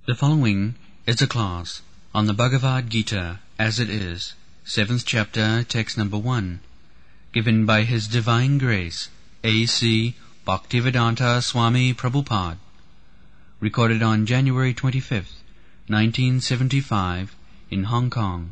The following is a class on the Bhagavad Gita as it is, 7th chapter, text number 1, given by His Divine Grace, A.C. Bhaktivedanta Swami Prabhupada, recorded on January 25th, 1975, in Hong Kong.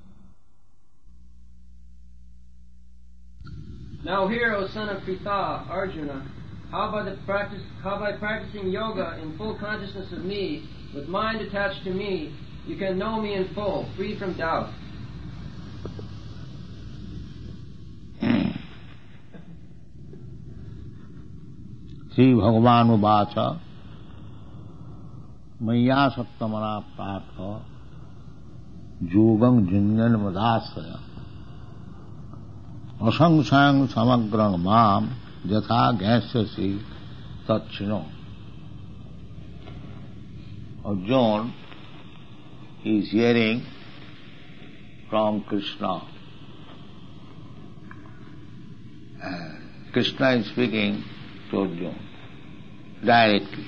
Now hear, O son of Pritha, Arjuna, how by practicing yoga in full consciousness of me, with mind attached to me, you can know me in full, free from doubt. Sri Bhagavan Uvacha Maya Saktamana Partha Yogam Junjan Madasaya Asangsang Samagrang Mam Jatha Gyasyasi Tatchino. Arjuna is hearing from Krishna. Krishna is speaking to Arjuna directly.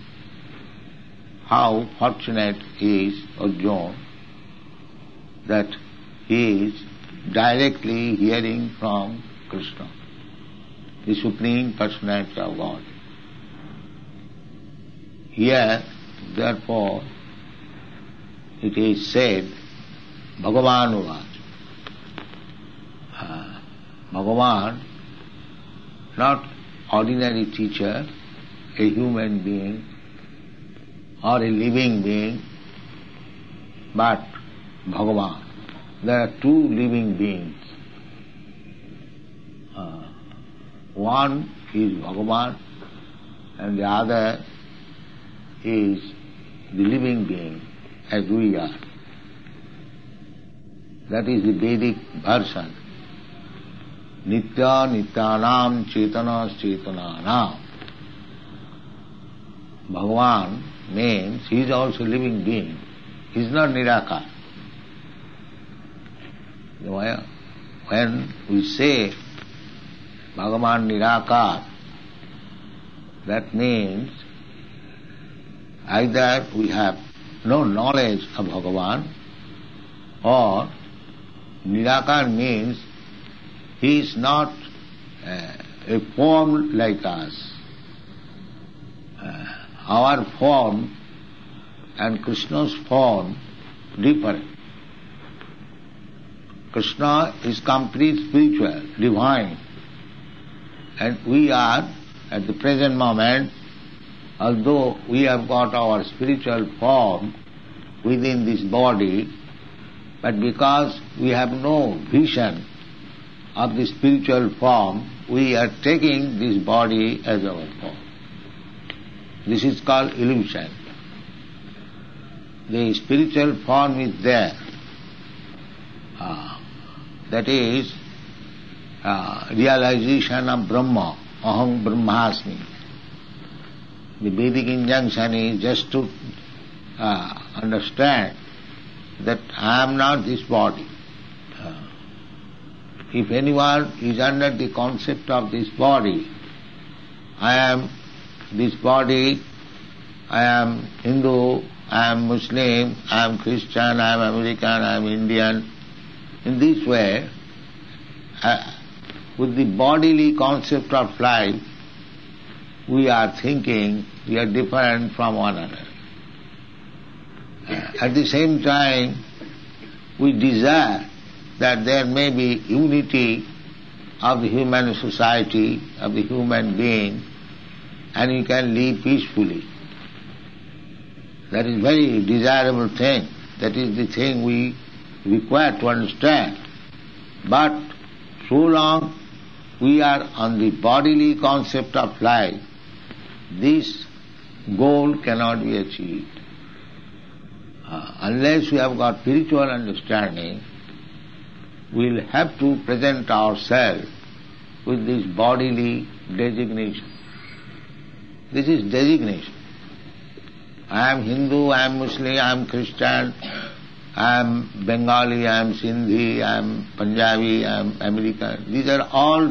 How fortunate is Arjuna that he is directly hearing from Krishna, the Supreme Personality of God. Here, therefore, it is said, Bhagavan Uvacha. Bhagavan, not ordinary teacher, a human being or a living being, but Bhagavan. There are two living beings. One is Bhagavan and the other is the living being as we are. That is the Vedic version. Nitya Nityanam Chetana Chetananam. Bhagavan means he is also a living being. He is not Nirakar. When we say Bhagavan Nirakar, that means either we have no knowledge of Bhagavan, or Nirakar means he is not a form like us. Our form and Krishna's form differ. Krishna is complete spiritual, divine, and we are, at the present moment, although we have got our spiritual form within this body, but because we have no vision of the spiritual form, we are taking this body as our form. This is called illusion. The spiritual form is there. That is realization of Brahma, Aham Brahmasmi. The Vedic injunction is just to understand that I am not this body. If anyone is under the concept of this body, I am this body, I am Hindu, I am Muslim, I am Christian, I am American, I am Indian. In this way, with the bodily concept of life, we are thinking we are different from one another. At the same time, we desire that there may be unity of the human society, of the human being, and we can live peacefully. That is very desirable thing. That is the thing we require to understand. But so long we are on the bodily concept of life, this goal cannot be achieved. Unless we have got spiritual understanding, we will have to present ourselves with this bodily designation. This is designation. I am Hindu, I am Muslim, I am Christian, I am Bengali, I am Sindhi, I am Punjabi, I am American. These are all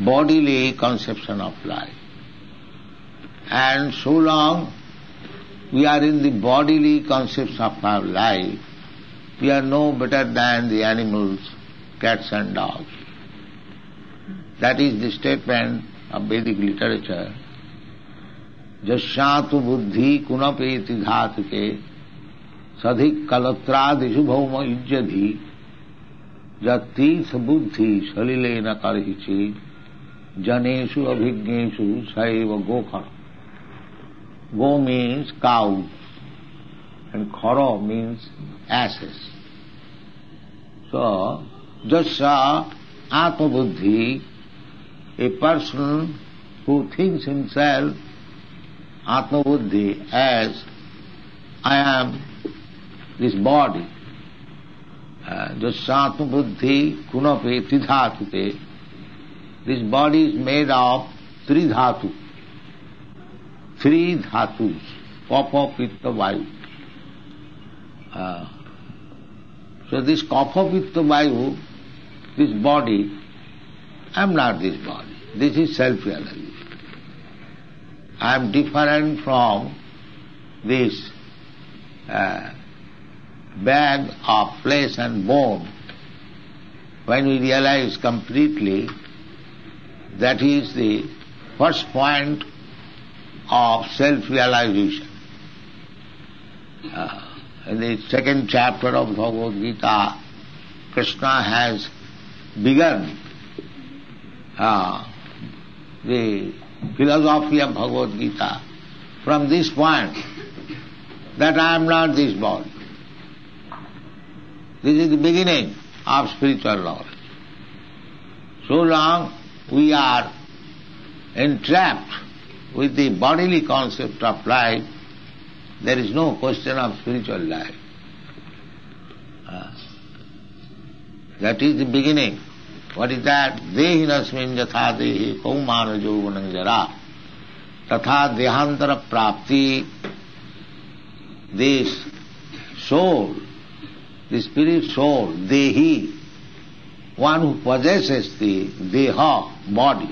bodily conception of life. And so long we are in the bodily concepts of our life, we are no better than the animals, cats and dogs. That is the statement of Vedic literature. Jasyatu buddhi kunapeti dhatuke sadhik kalatradisu bhauma ijjadhi jatirtha buddhi salilena karhichi janeshu abhigneshu saiva gokhara. Go means cows and khara means asses. So, jasya atma-buddhi, a person who thinks himself atma-buddhi as I am this body. Jasya atma-buddhi kunapeti dhatuke. This body is made of three dhatu. Three dhatus, kapha, pitta, vayu. So this kapha, pitta, vayu, this body, I am not this body. This is self-realization. I am different from this bag of flesh and bone. When we realize completely, that is the first point of self-realization. In the second chapter of Bhagavad Gita, Krishna has begun the philosophy of Bhagavad Gita from this point, that I am not this body. This is the beginning of spiritual knowledge. So long we are entrapped with the bodily concept of life, there is no question of spiritual life. That is the beginning. What is that? Dehinasmin yatha dehi kaumana jauvanam jara tatha dehantara prapti. This soul, the spirit soul, dehi, one who possesses the deha, body.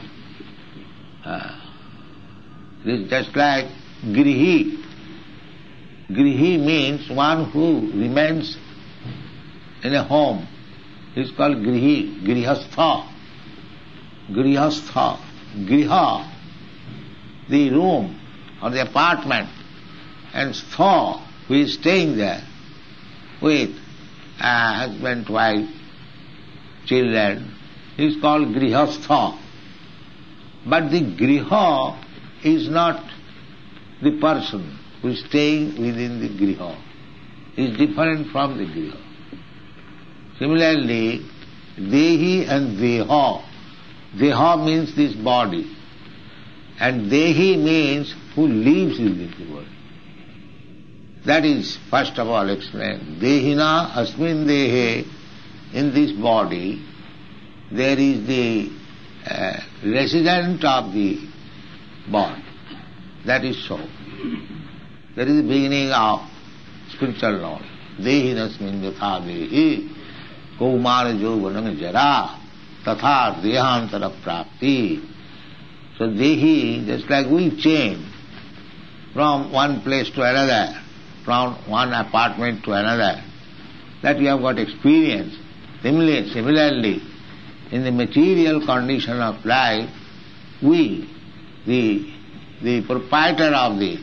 This is just like grihi. Grihi means one who remains in a home. It is called grihi, grihastha. Grihastha, griha, the room or the apartment, and stha, who is staying there with husband, wife, children, is called grihastha. But the griha is not the person who is staying within the griha. He is different from the griha. Similarly, dehi and deha. Deha means this body, and dehi means who lives within the body. That is first of all explained. Dehina asmin dehe, in this body, there is the resident of the body. That is so. That is the beginning of spiritual knowledge. Dehinasmin yatha dehi kaumana jauvanam jara tatha dehantara prapti. So dehi, just like we change from one place to another, from one apartment to another, that we have got experience. Similarly, in the material condition of life, we, the proprietor of the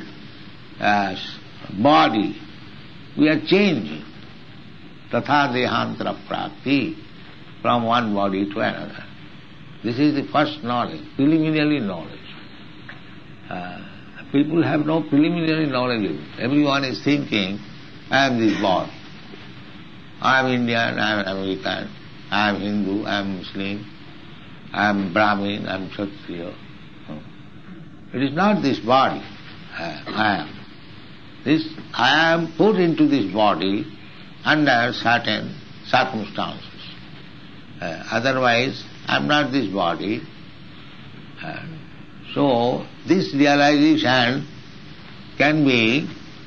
body, we are changing. Tatha dehantara prapti, from one body to another. This is the first knowledge, preliminary knowledge. People have no preliminary knowledge of it. Everyone is thinking, I am this body. I am Indian, I am American, I am Hindu, I am Muslim, I am Brahmin, I am Kshatriya. It is not this body I am. I am put into this body under certain circumstances. Otherwise, I am not this body. So, this realization can be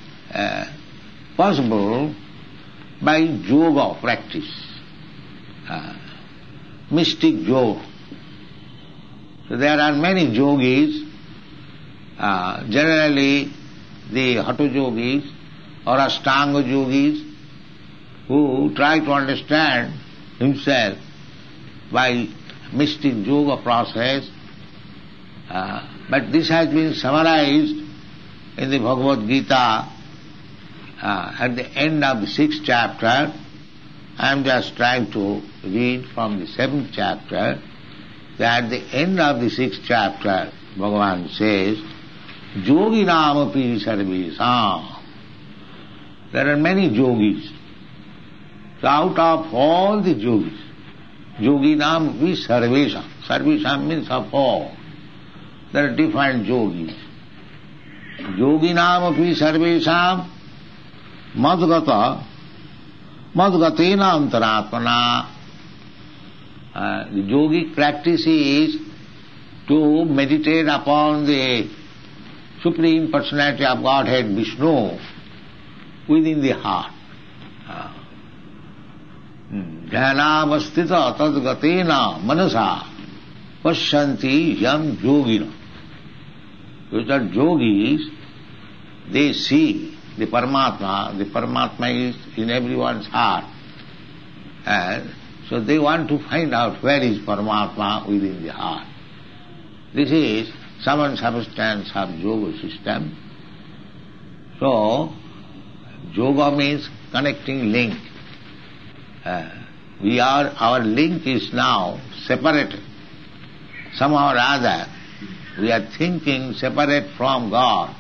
possible by yoga practice, mystic yoga. So there are many yogis. Generally, the Hatha yogis or Ashtanga yogis who try to understand himself by mystic yoga process. But this has been summarized in the Bhagavad Gita at the end of the 6th chapter. I am just trying to read from the 7th chapter. That at the end of the 6th chapter, Bhagavan says, Yoginam api sarvesam. There are many yogis. So out of all the yogis, Yoginam api sarvesam. Sarvesam means of all. There are different yogis. Yoginam api sarvesam madgata madgatena antaratmana. The yogic practice is to meditate upon the Supreme Personality of Godhead, Vishnu, within the heart. Dhyanavastita tadgatena manasa pasyanti yam yogina. Because the yogis, they see the Paramatma. The Paramatma is in everyone's heart. And so they want to find out where is Paramatma within the heart. This is some substance of yoga system. So, yoga means connecting link. Our link is now separated. Somehow or other, we are thinking separate from God.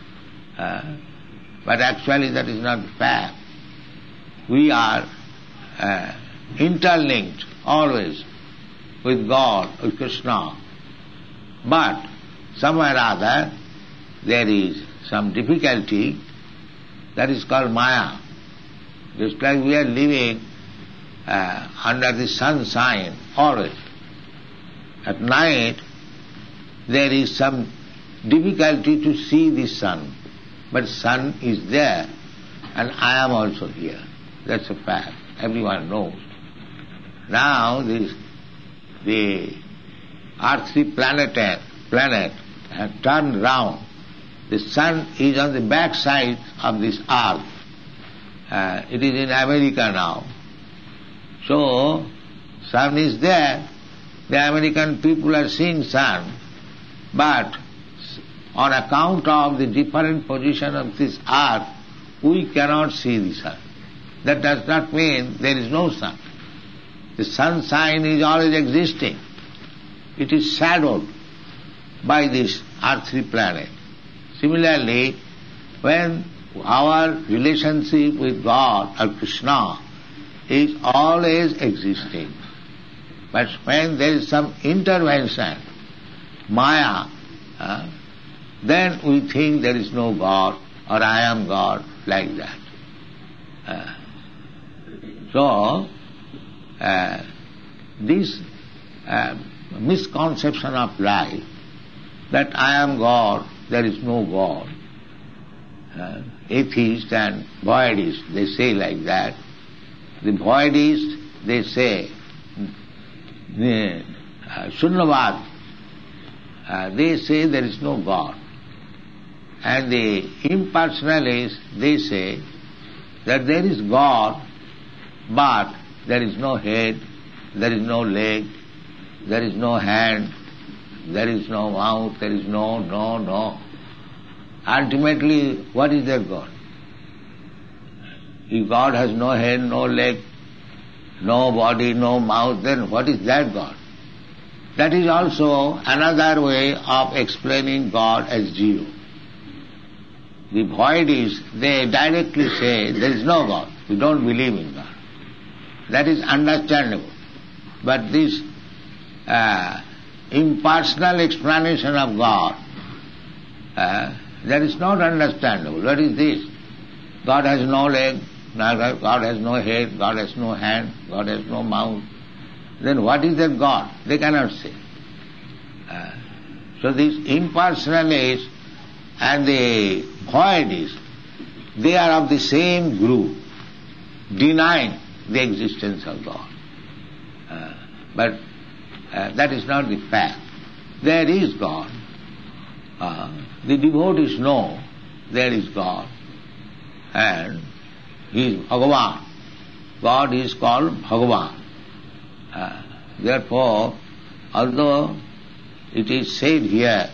But actually that is not the fact. We are interlinked always with God, with Krishna. But somewhere or other there is some difficulty that is called Maya. Just like we are living under the sunshine always. At night there is some difficulty to see the sun. But sun is there and I am also here. That's a fact. Everyone knows. Now the earthly planet has turned round. The sun is on the back side of this earth. It is in America now. So, sun is there. The American people are seeing sun. But on account of the different position of this earth, we cannot see the sun. That does not mean there is no sun. The sunshine is always existing. It is shadowed by this earthly planet. Similarly, when our relationship with God or Krishna is always existing, but when there is some intervention, Maya, then we think there is no God or I am God, like that. So, this misconception of life, that I am God, there is no God. Atheists and voidists, they say like that. The voidists, they say, Sunyavad, they say there is no God. And the impersonalists, they say that there is God, but there is no head, there is no leg, there is no hand, there is no mouth, there is no. Ultimately, what is that God? If God has no head, no leg, no body, no mouth, then what is that God? That is also another way of explaining God as zero. The voidists, they directly say there is no God. We don't believe in God. That is understandable. But this impersonal explanation of God, that is not understandable. What is this? God has no leg, God has no head, God has no hand, God has no mouth. Then what is that God? They cannot say. So these impersonalists and the voidists, they are of the same group, denying the existence of God. But that is not the fact. There is God. The devotees know there is God, and He is Bhagavan. God is called Bhagavan. Therefore, although it is said here,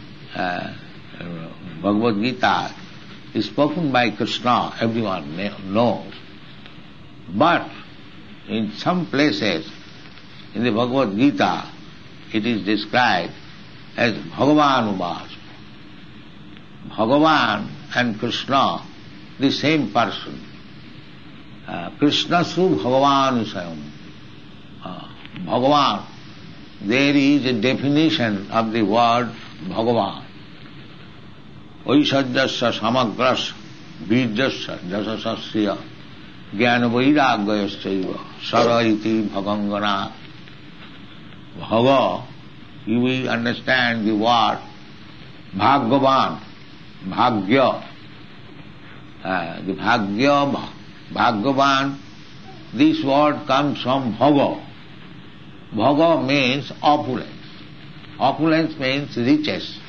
Bhagavad Gita is spoken by Krishna, everyone knows, but in some places in the Bhagavad Gita it is described as Bhagavan Uvas. Bhagavan and Krishna, the same person. Krishna Su Bhagavan Usayam. Bhagavan, there is a definition of the word Bhagavan. Aishajyasya samagras virjasya jasasasya jnana vairagyayasya sara iti bhagangana. Bhava, you will understand the word Bhagavan, Bhagya. The Bhagya, Bhagavan, this word comes from Bhaga. Bhaga means opulence. Opulence means riches.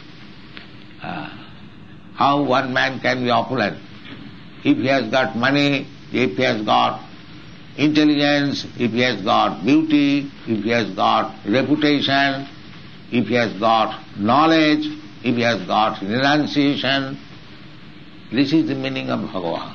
How one man can be opulent? If he has got money, if he has got intelligence, if he has got beauty, if he has got reputation, if he has got knowledge, if he has got renunciation, this is the meaning of Bhagavan.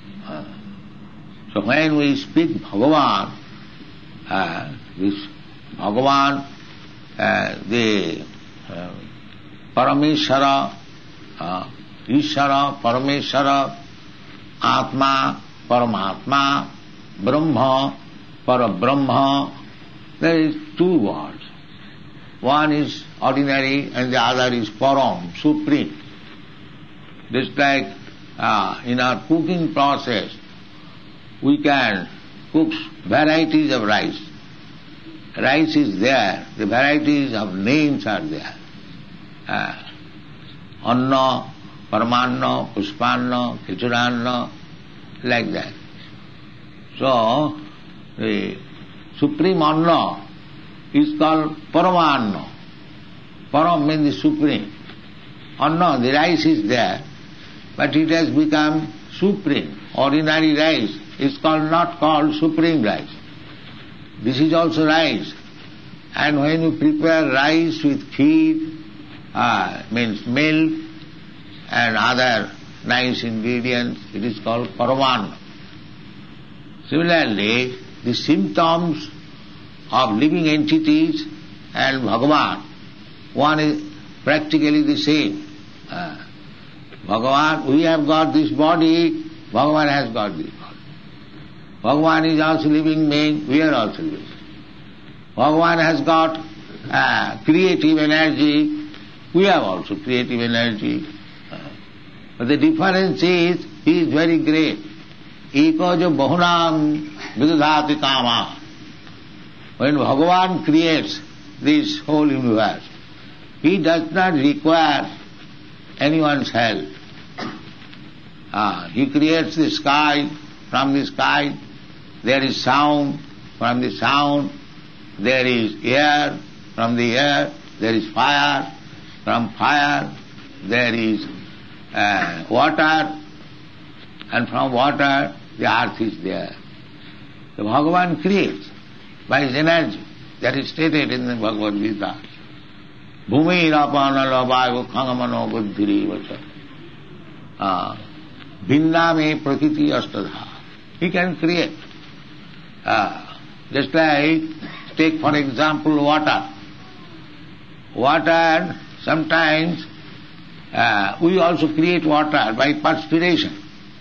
So when we speak Bhagavan, this Bhagavan, the Parameshwara, Ishvara, Parameshwara, Atma, Paramatma, Brahma, Parabrahma, there is two words. One is ordinary and the other is Param, supreme. Just like in our cooking process, we can cook varieties of rice. Rice is there, the varieties of names are there. Anna, Paramanna, Pushpanna, Khichuranna, like that. So, the supreme Anna is called Paramanna. Param means the supreme. Anna, the rice is there, but it has become supreme. Ordinary rice is not called supreme rice. This is also rice. And when you prepare rice with kheer, means milk and other nice ingredients, it is called Paramanna. Similarly, the symptoms of living entities and Bhagavan, one is practically the same. Bhagavan, we have got this body, Bhagavan has got this body. Bhagavan is also living being, we are also living. Bhagavan has got creative energy, we have also creative energy. But the difference is, he is very great. Ekaja bahunam vidadhati kama. When Bhagavan creates this whole universe, he does not require anyone's help. He creates the sky, from the sky there is sound, from the sound there is air, from the air there is fire, from fire there is water, and from water the earth is there. So Bhagavan creates by his energy. That is stated in the Bhagavad Gita. Bhumi rapana labhayo khangamano buddhiri vacha. Bhinna me prakriti astadha. He can create. Just like, take for example water. Water, sometimes we also create water by perspiration.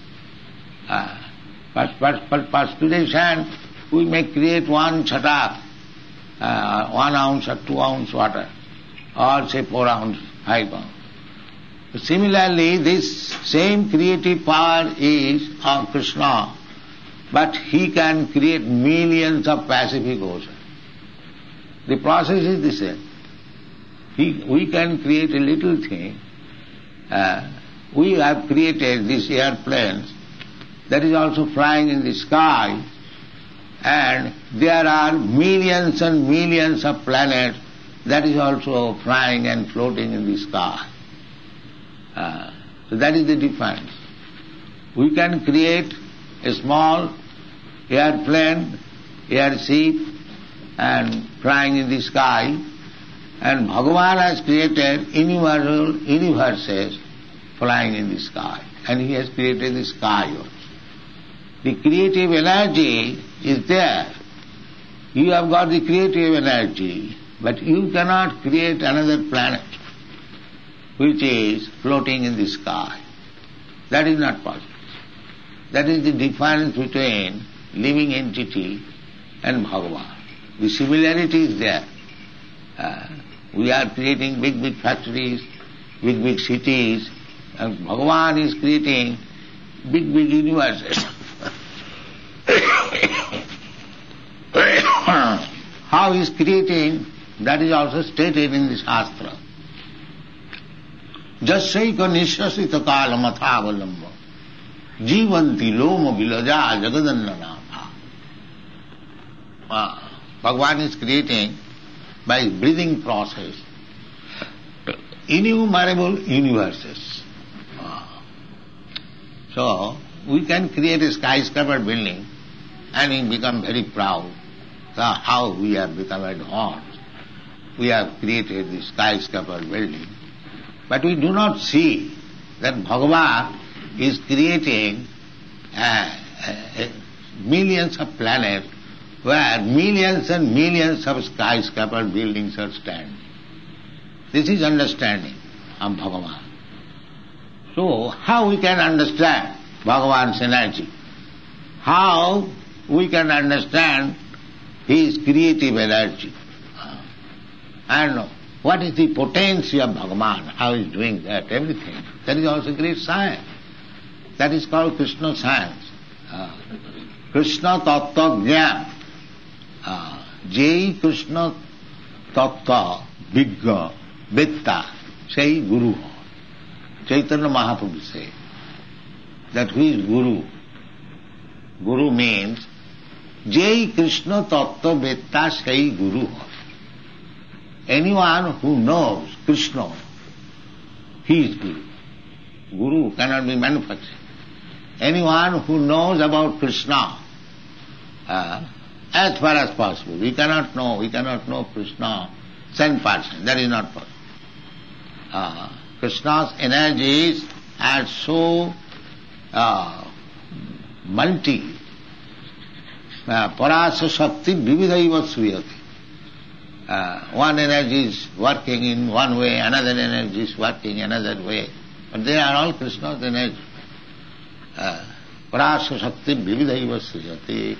Perspiration, we may create 1 chhatak, 1 ounce or 2 ounce water, or say 4 ounce, 5 ounce. Similarly, this same creative power is of Krishna, but he can create millions of Pacific Ocean. The process is the same. We can create a little thing. We have created these airplanes that is also flying in the sky, and there are millions and millions of planets that is also flying and floating in the sky. So that is the difference. We can create a small airplane, airship, and flying in the sky, and Bhagavan has created universes flying in the sky, and He has created the sky also. The creative energy is there. You have got the creative energy, but you cannot create another planet which is floating in the sky. That is not possible. That is the difference between living entity and Bhagavan. The similarity is there. We are creating big factories, big cities, and Bhagavan is creating big universes. How he is creating, that is also stated in the Shastra. Jasyaika nishasita kala mathavalamba jivanti loma vilaja jagadannanatha. Bhagavan is creating by breathing process innumerable universes. So we can create a skyscraper building and we become very proud. So how we have become advanced. We have created the skyscraper building. But we do not see that Bhagavan is creating millions of planets where millions and millions of skyscraper buildings are standing. This is understanding of Bhagavan. So how we can understand Bhagavan's energy? How we can understand his creative energy? And what is the potency of Bhagavan? How he is doing that, everything. That is also great science. That is called Krishna science. Krishna Tattva Jnana. Jai Krishna Tattva Vigga Vitta Say Guru. Chaitanya Mahaprabhu says that who is Guru? Guru means Jai Krishna Tattva Vitta Say Guru. Anyone who knows Krishna, he is Guru. Guru cannot be manufactured. Anyone who knows about Krishna, as far as possible, we cannot know Krishna 100%. That is not possible. Krishna's energies are so multi. Parasa Shakti Vividhaiva Suyati. One energy is working in one way, another energy is working another way. But they are all Krishna's energy. Parasa Shakti Vividhaiva Suyati.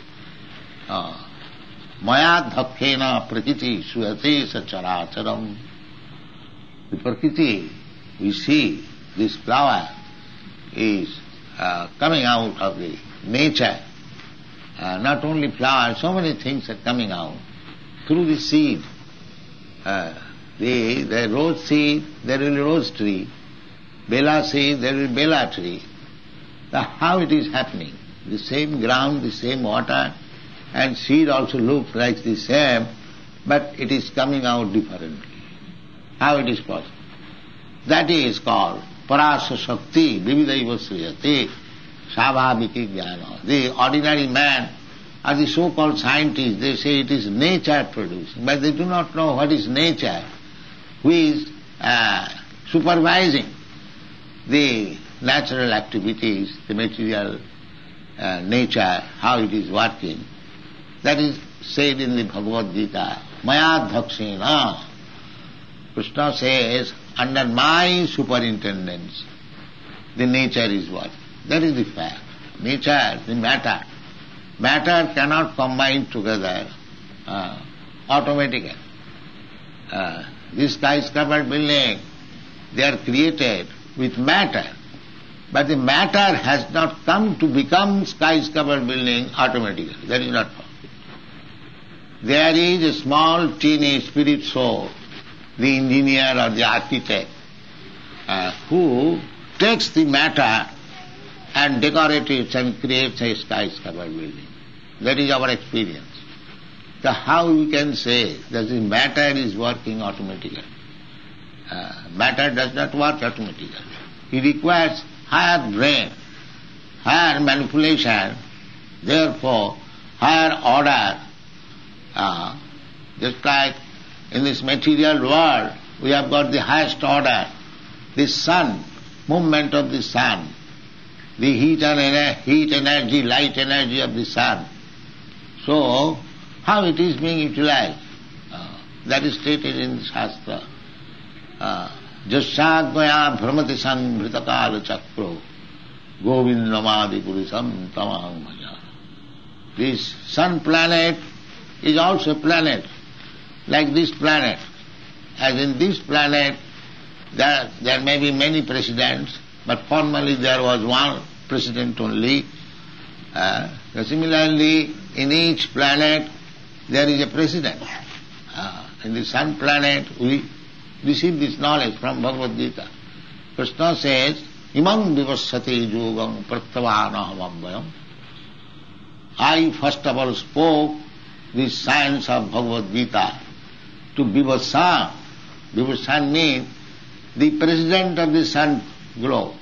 Maya dhakkena prakriti suyate sacharacharam. The prakriti, we see this flower is coming out of the nature. Not only flower, so many things are coming out through the seed. The rose seed, there will be rose tree. Bela seed, there will be bela tree. How it is happening? The same ground, the same water, and seed also looks like the same, but it is coming out differently. How it is possible? That is called Parasa Shakti Vividhaiva Sriyate Savabhiki Jnana. The ordinary man or the so-called scientists, they say it is nature producing, but they do not know what is nature, who is supervising the natural activities, the material nature, how it is working. That is said in the Bhagavad Gita. Maya dhakshena. Krishna says, under my superintendence, the nature is working. That is the fact. Nature, the matter. Matter cannot combine together automatically. This skyscraper building, they are created with matter. But the matter has not come to become skyscraper building automatically. That is not possible. There is a small, teeny spirit soul, the engineer or the architect, who takes the matter and decorates it and creates a skyscraper building. That is our experience. So how we can say that the matter is working automatically? Matter does not work automatically. He requires higher brain, higher manipulation, therefore higher order. Just like in this material world, we have got the highest order, the sun, movement of the sun, the heat energy, light energy of the sun. So, how it is being utilized? That is stated in the Shastra. Jasyagmaya bhramati sanghritakala chakro govindamadi purisam tamaham bhaja. This sun planet is also a planet, like this planet. As in this planet, there may be many presidents, but formally there was one president only. Similarly, in each planet there is a president. In the sun planet we receive this knowledge from Bhagavad Gita. Krishna says, Imam vivassati yogam prattavanahamabhayam. I first of all spoke this science of Bhagavad Gita to Vivassa. Vivassa means the president of the sun globe.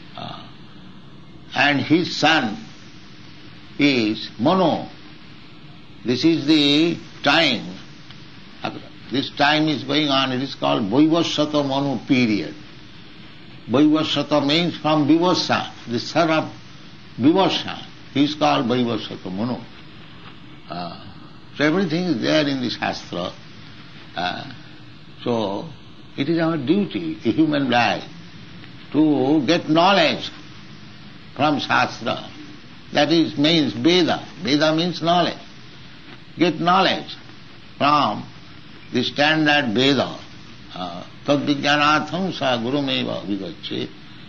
And his son is Mano. This is the time. This time is going on. It is called Vaivasvata Manu period. Vaivasvata means from Vivassa, the son of Vivassa. He is called Vaivasvata Manu. So everything is there in the Shastra. So it is our duty, a human life, to get knowledge from Shastra. That is means Veda. Veda means knowledge. Get knowledge from the standard Veda. Tadvijnanatham sa gurumeva vigacche.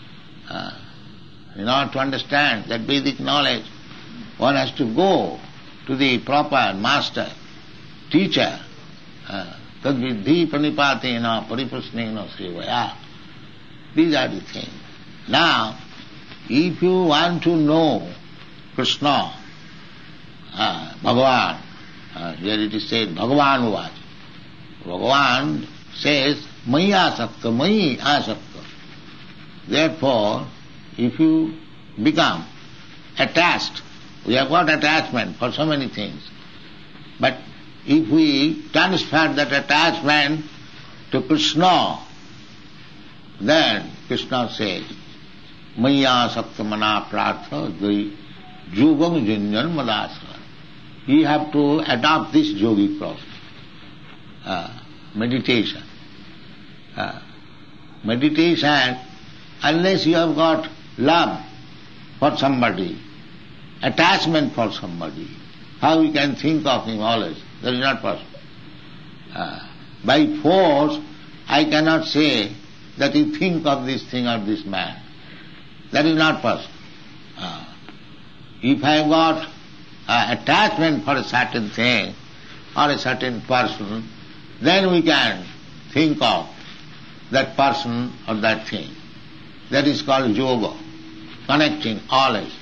In order to understand that Vedic knowledge, one has to go to the proper master, teacher. Tadvidhi pranipatena pariprasnena sevaya. These are the things. Now, if you want to know Krishna, Bhagavan, here it is said, Bhagavan Uvacha. Bhagavan says, Maya Asakta, Mayi Asakta. Therefore, if you become attached, we have got attachment for so many things, but if we transfer that attachment to Krishna, then Krishna says, Maya Asakta Mana Prartha Yogam Junjan Madasra. You have to adopt this yogic process. Meditation. Meditation, unless you have got love for somebody, attachment for somebody, how you can think of him always? That is not possible. By force, I cannot say that you think of this thing or this man. That is not possible. If I have got attachment for a certain thing or a certain person, then we can think of that person or that thing. That is called yoga, connecting always,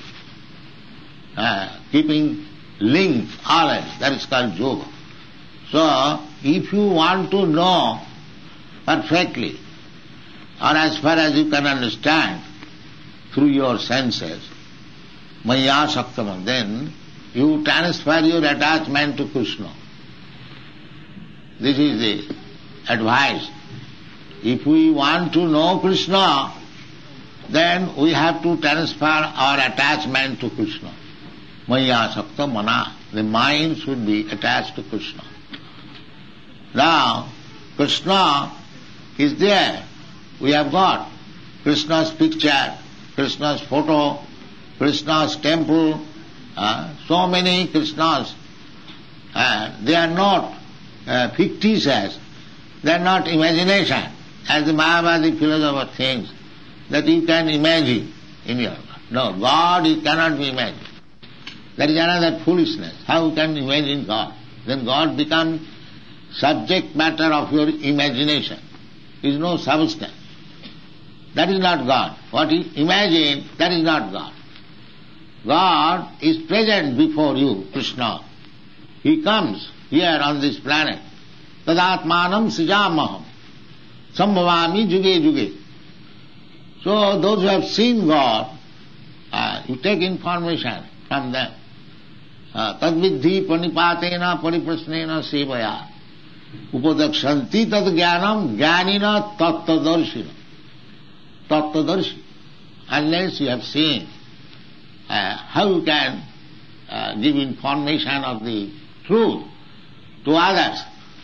keeping link always. That is called yoga. So, if you want to know perfectly, or as far as you can understand through your senses, Maya Saktaman, then you transfer your attachment to Krishna. This is the advice. If we want to know Krishna, then we have to transfer our attachment to Krishna. Maya Sakta Mana. The mind should be attached to Krishna. Now, Krishna is there. We have got Krishna's picture, Krishna's photo, Krishna's temple, so many Krishnas. They are not fictitious, they are not imagination, as the Mayavadi philosopher thinks, that you can imagine in your mind. No, God cannot be imagined. That is another foolishness. How can you imagine God? Then God becomes subject matter of your imagination. There is no substance. That is not God. What you imagine, that is not God. God is present before you, Krishna. He comes here on this planet. Tadatmanam sijamaham. Sambhavami juge juge. So those who have seen God, you take information from them. Tadviddhi panipatena pariprasnena sevaya upadakshanti tad jnanam jnanina tattadarshina. Tattadarshi. Unless you have seen, how you can give information of the truth to others.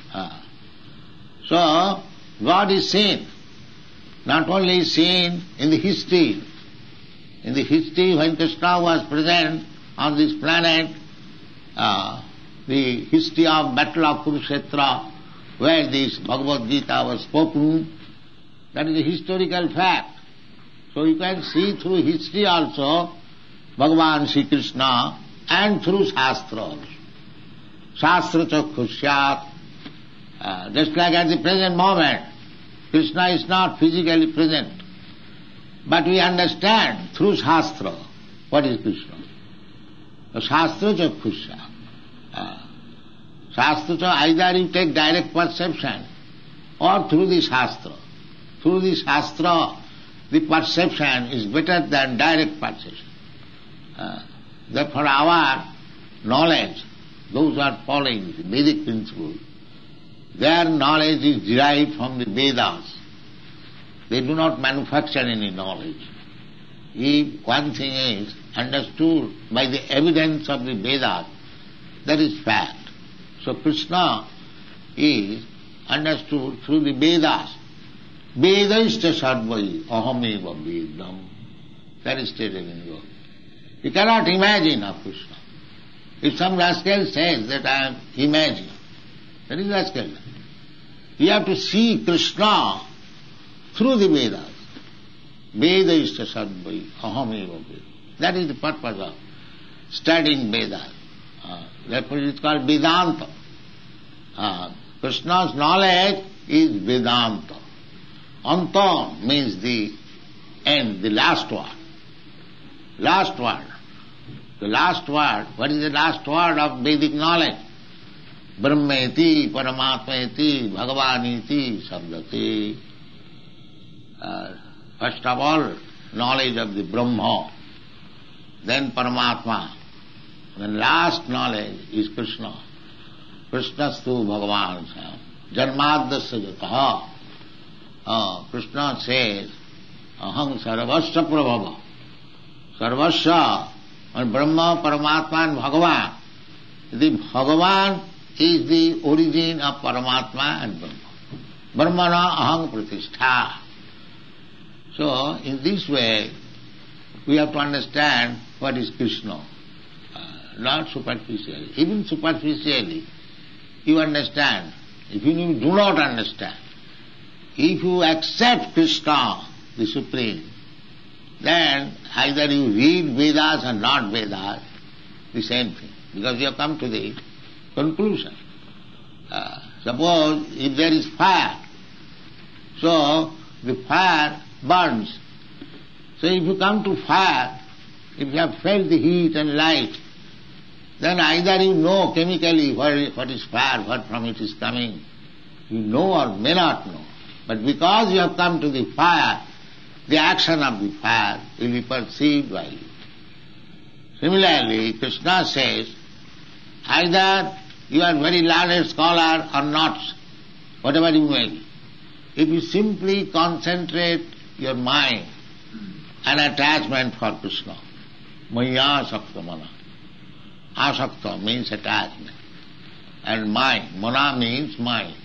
So God is seen. Not only seen in the history. In the history when Krishna was present on this planet, the history of Battle of Kurukshetra, where this Bhagavad Gita was spoken, that is a historical fact. So you can see through history also Bhagavan Sri Krishna and through Shastra also. Shastra chakkhusyat. Just like at the present moment, Krishna is not physically present. But we understand through Shastra what is Krishna. So Shastra chakkhusyat. Shastra, either you take direct perception or through the Shastra. Through the Shastra, the perception is better than direct perception. Therefore our knowledge, those who are following the Vedic principle, their knowledge is derived from the Vedas. They do not manufacture any knowledge. If one thing is understood by the evidence of the Vedas, that is fact. So Krishna is understood through the Vedas. Vedaishta sarvai ahameva vedam. That is stated in the Lord. You cannot imagine of Krishna. If some rascal says that I am imagining, that is rascal. You have to see Krishna through the Vedas. Vedaishta sarvai ahameva vedam. That is the purpose of studying Vedas. Therefore it is called Vedanta. Krishna's knowledge is Vedanta. Anta means the end, the last word. Last word. The last word. What is the last word of Vedic knowledge? Brahmeti, Paramatmeti, Bhagavaniti, Sabdati. First of all, knowledge of the Brahma, then Paramatma. The last knowledge is Krishna. Krishnastu Bhagavan Janmadasya jataha. Krishna says, Aham sarvasya prabhava. Sarvasya, and Brahma, Paramatma and Bhagavan. The Bhagavan is the origin of Paramatma and Brahma. Brahmana aham pratishtha. So, in this way, we have to understand what is Krishna. Not superficially. Even superficially, you understand. If you do not understand, if you accept Krishna, the Supreme, then either you read Vedas or not Vedas, the same thing. Because you have come to the conclusion. Suppose if there is fire, so the fire burns. So if you come to fire, if you have felt the heat and light, then either you know chemically what is fire, what from it is coming. You know or may not know. But because you have come to the fire, the action of the fire will be perceived by you. Similarly, Krishna says, either you are very learned scholar or not, whatever you may be. If you simply concentrate your mind and attachment for Krishna, maya sakta mana. Asakta means attachment. And mind, mana means mind.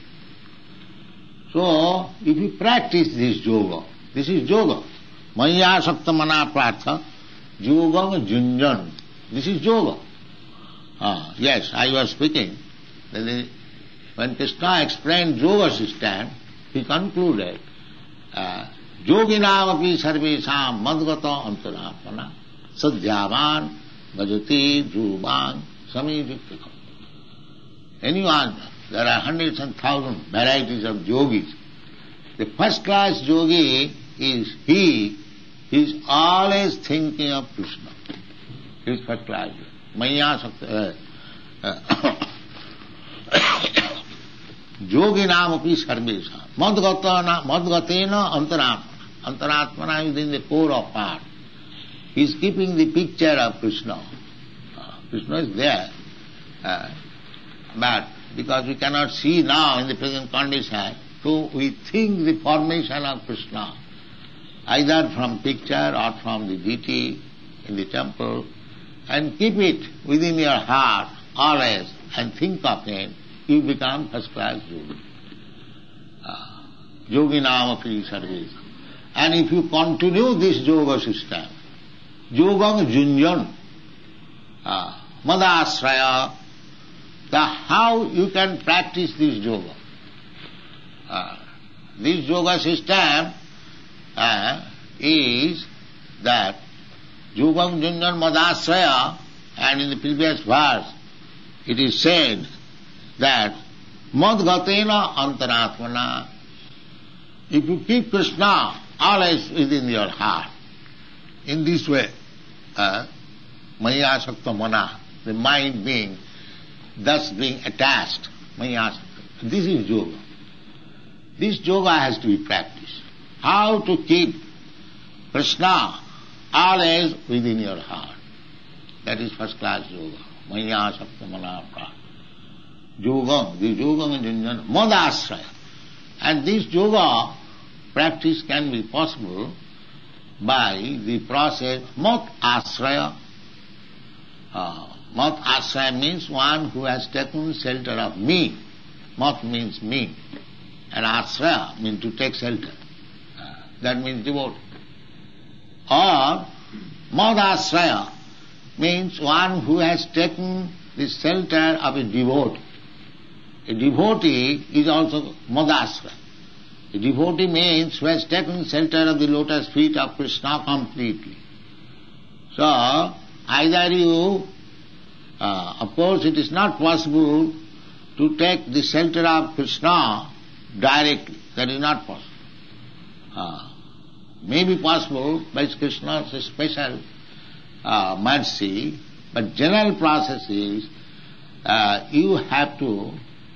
So, if you practice this yoga, this is yoga. Maya sakta mana pratha, yoga junjan. This is yoga. Yes, I was speaking. When Krishna explained yoga system, he concluded, yoginam api sarvesam madgata antaratmana sadhyavan bhajati dhruvan samijuktikam. Anyone, there are hundreds and thousands varieties of yogis. The first class yogi is he is always thinking of Krishna. He is first class yogi. Maya sakta yoginam api sarvesam madgatena antaratmana. Antaratmana is in the core of heart. He is keeping the picture of Krishna. Krishna is there. But because we cannot see now in the present condition, so we think the formation of Krishna, either from picture or from the deity in the temple, and keep it within your heart always and think of him, you become first-class yogi. Yogi namapi service. And if you continue this yoga system, yogam junjan, madasraya, how you can practice this yoga? This yoga system is that yogam junjan madasraya, and in the previous verse it is said that madgatena antaratmana, if you keep Krishna always within your heart, in this way, maya sakta mana, the mind being thus being attached, maya sakta, this is yoga. This yoga has to be practiced. How to keep Krishna always within your heart. That is first class yoga. Maya sakta mana pra. Yogam, this yogam junjan madasraya. And this yoga practice can be possible by the process mat asraya. Mat asraya means one who has taken shelter of me. Mat means me. And asraya means to take shelter. That means devotee. Or mat asraya means one who has taken the shelter of a devotee. A devotee is also madasraya. A devotee means who has taken shelter of the lotus feet of Krishna completely. So, either you, of course it is not possible to take the shelter of Krishna directly. That is not possible. May be possible by Krishna's special mercy, but general process is you have to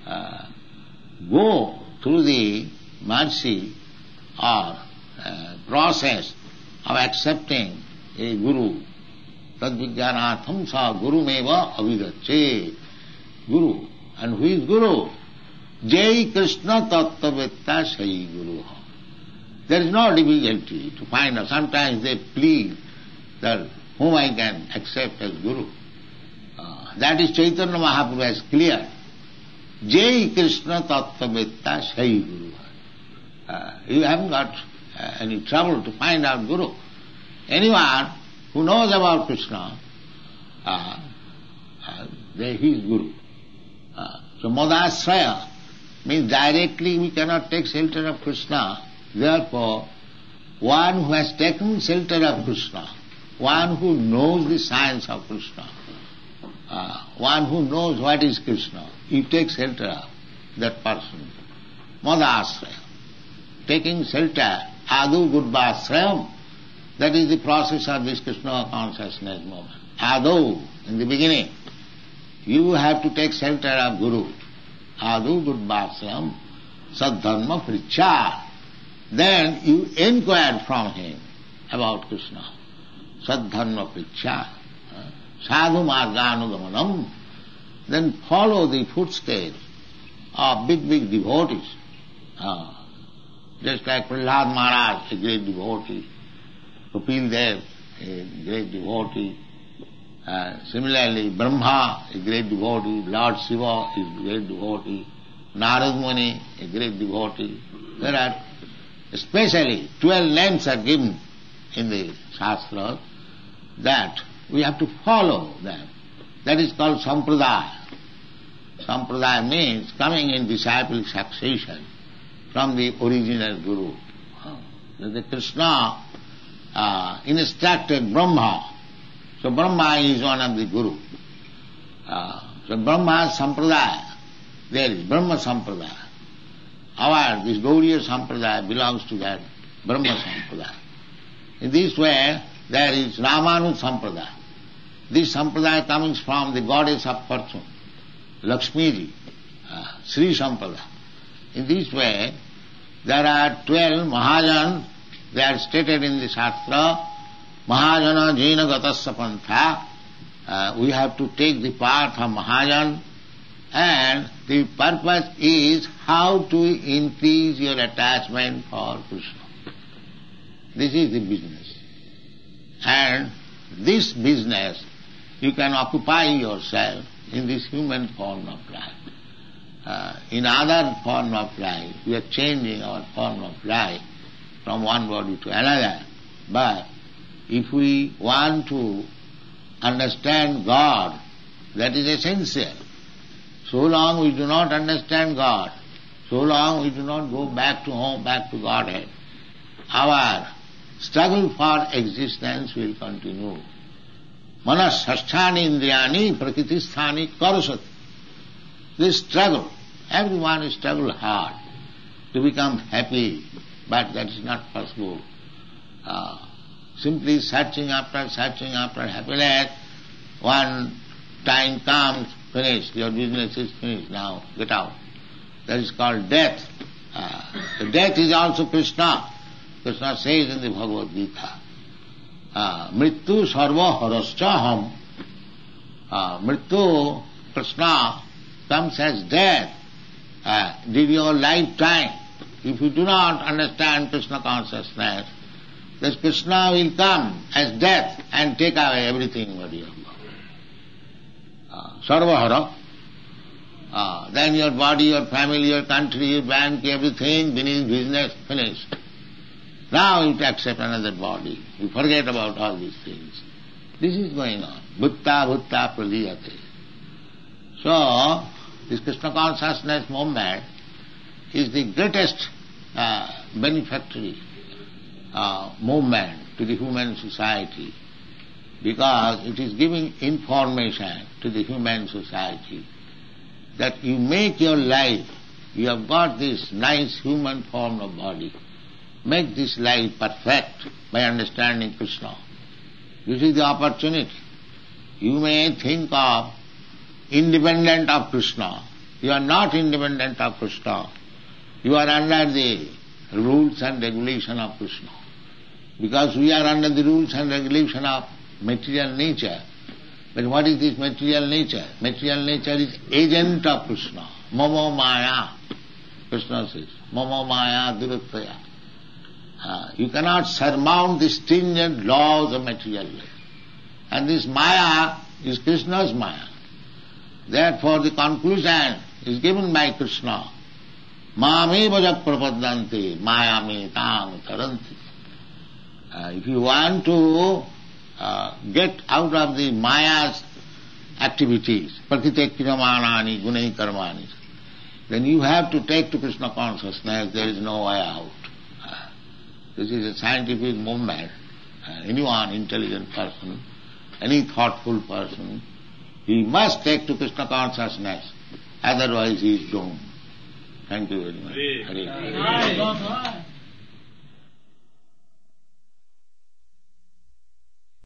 go through the mercy or process of accepting a guru. Tadvijnanatham sa gurumeva avidache. Guru. And who is guru? Jai Krishna tattvavitta sai guru. There is no difficulty to find out. Sometimes they plead that whom I can accept as guru. That is Chaitanya Mahaprabhu has cleared. Jai Krishna tattvavitta sai guru. You haven't got any trouble to find out guru. Anyone who knows about Krishna, he is guru. So madasraya means directly we cannot take shelter of Krishna. Therefore, one who has taken shelter of Krishna, one who knows the science of Krishna, one who knows what is Krishna, he takes shelter of that person. Madasraya. Taking shelter, adu gudbasrayam, that is the process of this Krishna consciousness movement. Adu, in the beginning, you have to take shelter of Guru. Adu gudbasrayam, sadharma pricha. Then you inquire from him about Krishna. Sadharma pricha. Sadhu marganugamanam. Then follow the footsteps of big devotees. Just like Prahlad Maharaj, a great devotee. Kapil Dev, a great devotee. Similarly, Brahma, a great devotee. Lord Shiva is a great devotee. Narad Muni, a great devotee. There are especially 12 names are given in the Shastra that we have to follow them. That is called Sampradaya. Sampradaya means coming in disciple succession from the original Guru. The Krishna instructed Brahma. So Brahma is one of the Guru. So Brahma Sampradaya. There is Brahma Sampradaya. This Gaudiya Sampradaya belongs to that Brahma Sampradaya. In this way, there is Ramanuja Sampradaya. This Sampradaya comes from the goddess of fortune, Lakshmiji, Sri Sampradaya. In this way, there are 12 Mahajan They are stated in the Shastra, Mahajana Jaina Gatasya Pantha. We have to take the path of Mahajan, and the purpose is how to increase your attachment for Krishna. This is the business. And this business, you can occupy yourself in this human form of life. In other form of life, we are changing our form of life from one body to another. But if we want to understand God, that is essential. So long we do not understand God, so long we do not go back to home, back to Godhead, our struggle for existence will continue. Manas sasthani indriyani prakritisthani karasati. This struggle, everyone struggle hard to become happy, but that is not possible. Simply searching after happiness, one time comes, finished, your business is finished now, get out. That is called death. The death is also Krishna. Krishna says in the Bhagavad Gita, Mrityu sarva harascha ham. Mrityu, Krishna, comes as death. During your lifetime, if you do not understand Krishna consciousness, this Krishna will come as death and take away everything what you have got. Sarvahara. Then your body, your family, your country, your bank, everything, finished, business, finished. Now you accept another body. You forget about all these things. This is going on. Bhutta pradiyate. So, this Krishna consciousness movement is the greatest benefactory movement to the human society, because it is giving information to the human society that you make your life, you have got this nice human form of body, make this life perfect by understanding Krishna. This is the opportunity. You may think of independent of Krishna. You are not independent of Krishna. You are under the rules and regulation of Krishna. Because we are under the rules and regulation of material nature. But what is this material nature? Material nature is agent of Krishna. Mamo maya. Krishna says, Mamo maya durataya. You cannot surmount the stringent laws of material life. And this maya is Krishna's maya. Therefore the conclusion is given by Krishna. Mameva jak prapadanti mayame tang taranti. If you want to get out of the maya's activities, prakriti kriyamanani gunai karmani, then you have to take to Krishna consciousness. There is no way out. This is a scientific movement. Anyone intelligent person, any thoughtful person, he must take to Krishna consciousness, otherwise he is doomed. Thank you very much. Hare Krishna.